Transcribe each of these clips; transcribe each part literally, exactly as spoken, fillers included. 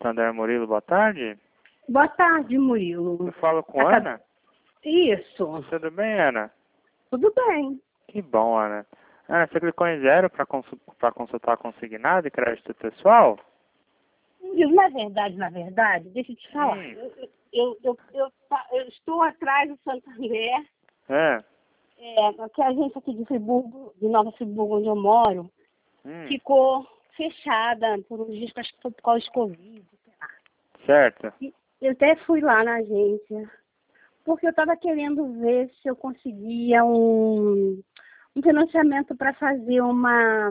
Santander Murilo, boa tarde. Boa tarde, Murilo. Eu falo com Acab... Ana? Isso. Tudo bem, Ana? Tudo bem. Que bom, Ana. Ana, você clicou em zero para consul... consultar consignado e crédito pessoal? Murilo, na verdade, na verdade, deixa eu te falar. Hum. Eu, eu, eu, eu, eu estou atrás do Santander, É. é, que a agência aqui de Friburgo, de Nova Friburgo, onde eu moro, Hum. ficou fechada por uns dias, acho que foi por causa de Covid. Sei lá. Certo. E eu até fui lá na agência, porque eu estava querendo ver se eu conseguia um, um financiamento para fazer uma,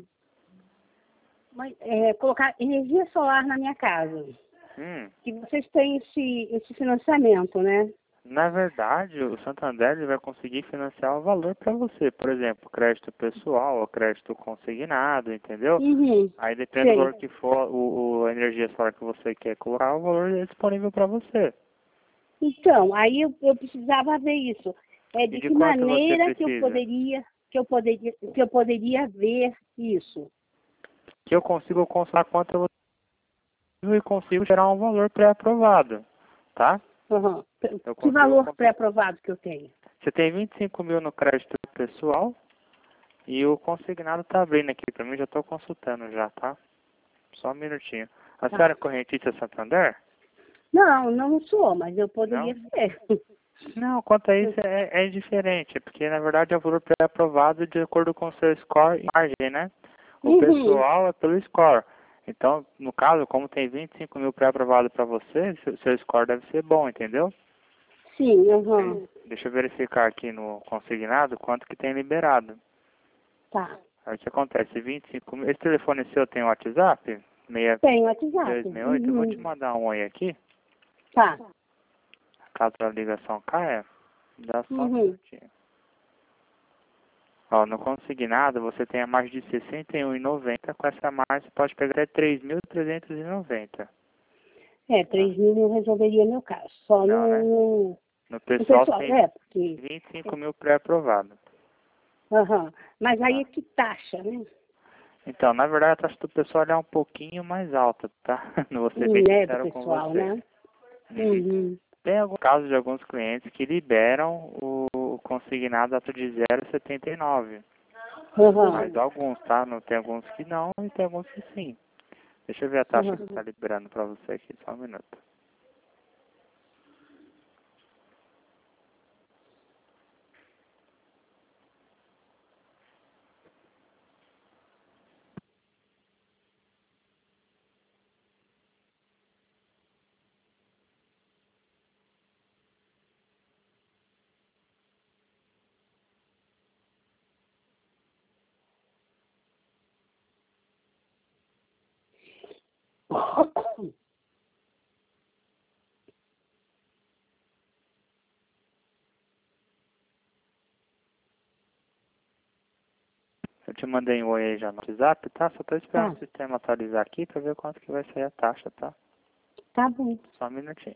uma é, colocar energia solar na minha casa. Hum. Que vocês têm esse, esse financiamento, né? Na verdade, o Santander ele vai conseguir financiar o valor para você. Por exemplo, crédito pessoal ou crédito consignado, entendeu? Uhum. Aí depende Sei. do valor que for, o, o a energia solar que você quer colocar, o valor é disponível para você. Então, aí eu, eu precisava ver isso. É, E de de que quanto você maneira que eu precisa? poderia, que eu poderia, que eu poderia ver isso? Que eu consigo consultar quanto eu vou e consigo gerar um valor pré-aprovado, tá? Uhum. Eu Que consigo. valor pré-aprovado que eu tenho? Você tem vinte e cinco mil no crédito pessoal e o consignado tá abrindo aqui para mim, já estou consultando já, tá? Só um minutinho. A Tá. senhora é correntista Santander? Não, não sou, mas eu Não? poderia ser. Não, quanto a isso é, é indiferente, porque na verdade é o valor pré-aprovado de acordo com o seu score e margem, né? O Uhum. pessoal é pelo score. Então, no caso, como tem vinte e cinco mil pré-aprovado para você, seu, seu score deve ser bom, entendeu? Sim, uhum. Deixa eu verificar aqui no consignado quanto que tem liberado. Tá. Aí o que acontece? vinte e cinco mil. Esse telefone seu tem WhatsApp? Tenho WhatsApp. seis dois seis oito? Eu vou te Uhum. mandar um oi aqui. Tá. Caso a ligação caia, dá só um Uhum. minutinho. Ó, no consignado você tem a margem de sessenta e um reais e noventa centavos. Com essa margem você pode pegar até três mil trezentos e noventa. É, três mil não resolveria meu caso. Só Não, né? no, No no pessoal pessoal. tem É, porque... vinte e cinco mil pré-aprovado. Uhum. Mas aí Tá? é que taxa, né? Então, na verdade, a taxa do pessoal é um pouquinho mais alta, tá? Não vou ser bem Hum, é, do sincero com pessoal, você. né? Uhum. Uhum. Tem alguns casos de alguns clientes que liberam o consignado ato de zero vírgula setenta e nove. Mas Uhum. alguns, tá? Não tem alguns que não e tem alguns que sim. Deixa eu ver a taxa que Uhum. está liberando para você aqui, só um minuto. Eu te mandei um oi aí já no WhatsApp, tá? Só tô esperando Tá, o sistema atualizar aqui para ver quanto que vai sair a taxa, tá? tá bom. Só um minutinho.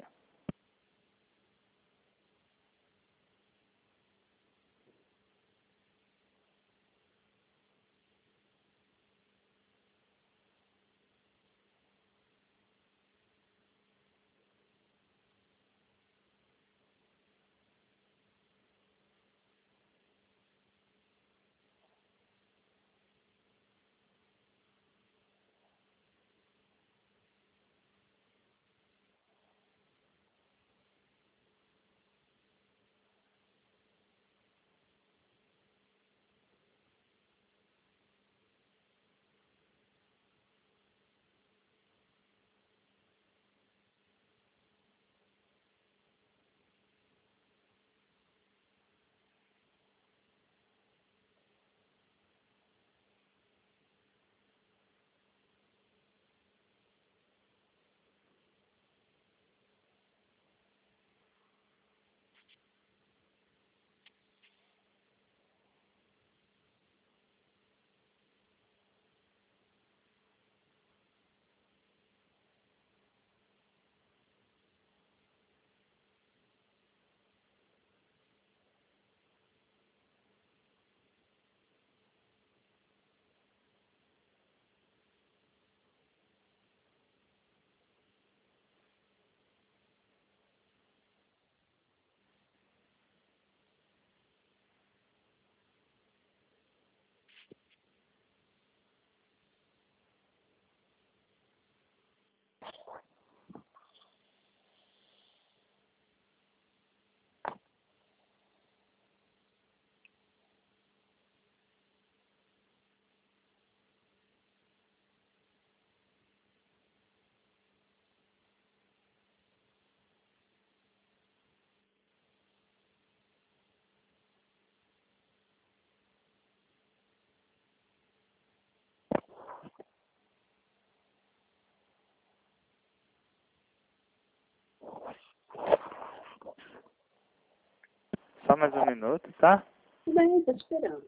Só mais um minuto, tá? Tudo bem, tô esperando.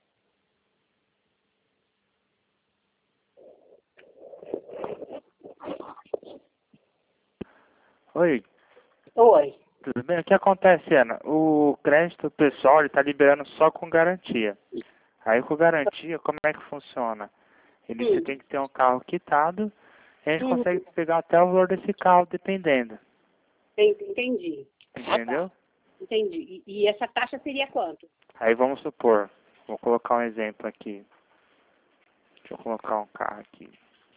Oi, Oi. tudo bem? O que acontece, Ana? O crédito pessoal, ele tá liberando só com garantia. Aí com garantia, como é que funciona? Ele você Hum. tem que ter um carro quitado, e a gente Hum. consegue pegar até o valor desse carro, dependendo. Entendi. Entendeu? Entendi. E, e essa taxa seria quanto? Aí vamos supor, vou colocar um exemplo aqui. Deixa eu colocar um carro aqui.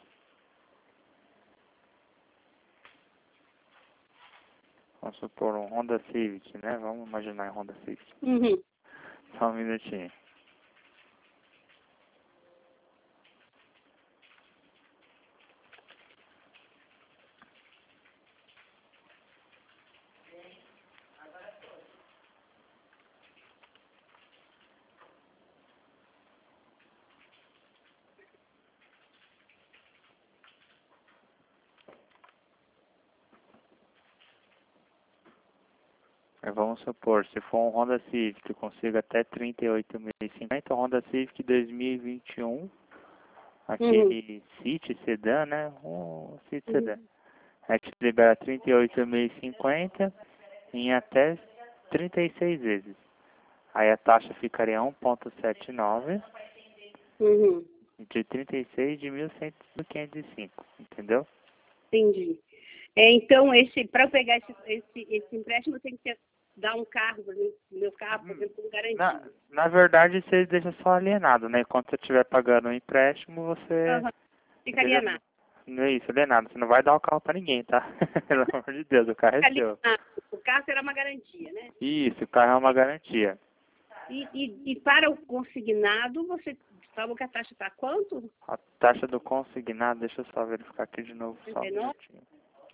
Vamos supor um Honda Civic, né? Vamos imaginar um Honda Civic. Uhum. Só um minutinho. Aí vamos supor, se for um Honda Civic, eu consigo até trinta e oito mil e cinquenta, Honda Civic dois mil e vinte e um, aquele Uhum. City Sedan, né? Um City Uhum. Sedan. A gente libera trinta e oito mil e cinquenta em até trinta e seis vezes. Aí a taxa ficaria um vírgula setenta e nove Uhum. de trinta e seis de mil quinhentos e cinco, entendeu? Entendi. É, então, esse, para eu pegar esse, esse, esse empréstimo, eu tenho que ter, dar um carro, por exemplo, meu carro, por exemplo, com garantia. Na, na verdade, você deixa só alienado, né? Enquanto você estiver pagando o empréstimo, você... Uhum. Ficaria Entendeu? nada. Não é isso, alienado. Você não vai dar o carro pra ninguém, tá? Pelo amor de Deus, o carro é seu. O carro será uma garantia, né? Isso, o carro é uma garantia. E, e, e para o consignado, você falou que a taxa está quanto? A taxa do consignado, deixa eu só verificar aqui de novo, só um trinta e nove? minutinho.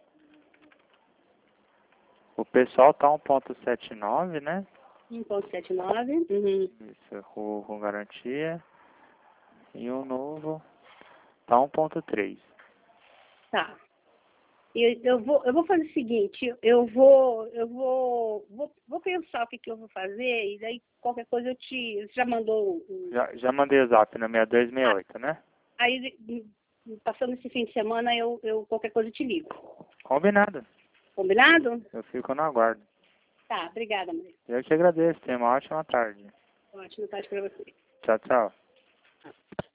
O pessoal tá um vírgula setenta e nove, né? um vírgula setenta e nove. Uhum. Isso, com, com garantia. E o novo tá um vírgula três. Tá. Eu, eu, vou, eu vou fazer o seguinte, eu vou, eu vou, vou, vou pensar o que, que eu vou fazer e daí qualquer coisa eu te... Você já mandou o... Já, já mandei o zap na seis dois seis Ah, oito, né? aí, passando esse fim de semana, eu, eu qualquer coisa eu te ligo. Combinado. Combinado? Eu fico no aguardo. Tá, obrigada, Maria. Eu que agradeço. Tenha uma ótima tarde. Ótima tarde para você. Tchau, tchau.